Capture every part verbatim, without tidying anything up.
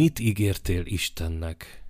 Mit ígértél Istennek?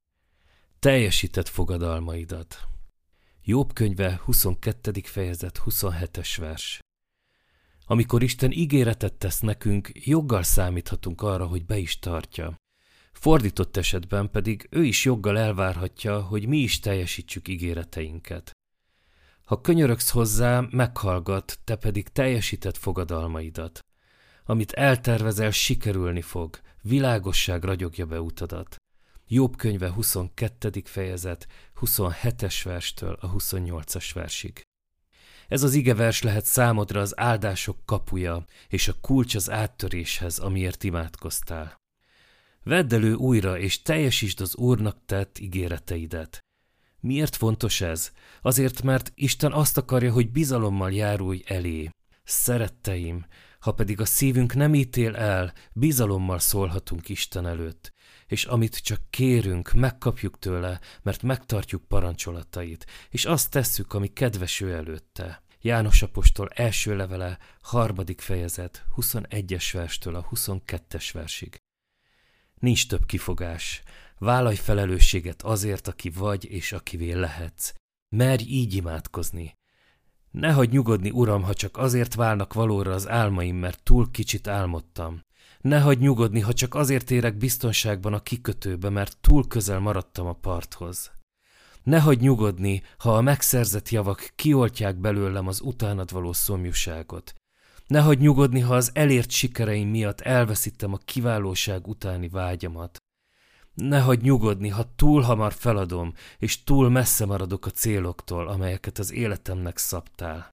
Teljesített fogadalmaidat. Jobb könyve huszonkettedik fejezet huszonhetes vers. Amikor Isten ígéretet tesz nekünk, joggal számíthatunk arra, hogy be is tartja. Fordított esetben pedig ő is joggal elvárhatja, hogy mi is teljesítsük ígéreteinket. Ha könyörögsz hozzá, meghallgat, te pedig teljesíted fogadalmaidat. Amit eltervezel, sikerülni fog, világosság ragyogja be utadat. Jobb könyve huszonkettedik fejezet huszonhetes verstől a huszonnyolcas versig. Ez az igevers lehet számodra az áldások kapuja és a kulcs az áttöréshez, amiért imádkoztál. Vedd elő újra, és teljesítsd az Úrnak tett ígéreteidet. Miért fontos ez? Azért, mert Isten azt akarja, hogy bizalommal járulj elé. Szeretteim, ha pedig a szívünk nem ítél el, bizalommal szólhatunk Isten előtt, és amit csak kérünk, megkapjuk tőle, mert megtartjuk parancsolatait, és azt tesszük, ami kedves ő előtte. János apostol első levele, harmadik fejezet, huszonegyes verstől a huszonkettes versig. Nincs több kifogás. Vállalj felelősséget azért, aki vagy és akivé lehetsz. Merj így imádkozni. Ne hagyd nyugodni, Uram, ha csak azért válnak valóra az álmaim, mert túl kicsit álmodtam. Ne hagyd nyugodni, ha csak azért érek biztonságban a kikötőbe, mert túl közel maradtam a parthoz. Ne hagyd nyugodni, ha a megszerzett javak kioltják belőlem az utánad való szomjúságot. Ne hagyd nyugodni, ha az elért sikereim miatt elveszítem a kiválóság utáni vágyamat. Ne hagyd nyugodni, ha túl hamar feladom, és túl messze maradok a céloktól, amelyeket az életemnek szabtál.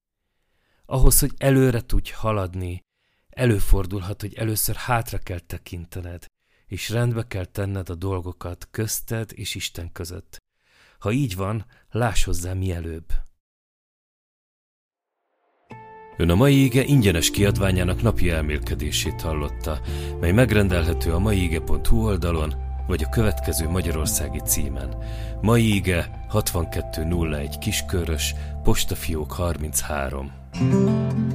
Ahhoz, hogy előre tudj haladni, előfordulhat, hogy először hátra kell tekintened, és rendbe kell tenned a dolgokat közted és Isten között. Ha így van, láss hozzá mielőbb. Ön a mai ige ingyenes kiadványának napi elmélkedését hallotta, mely megrendelhető a maiige pont hu oldalon, vagy a következő magyarországi címen. Mai ige hatvankettő nulla egy Kiskörös, postafiók harminchárom.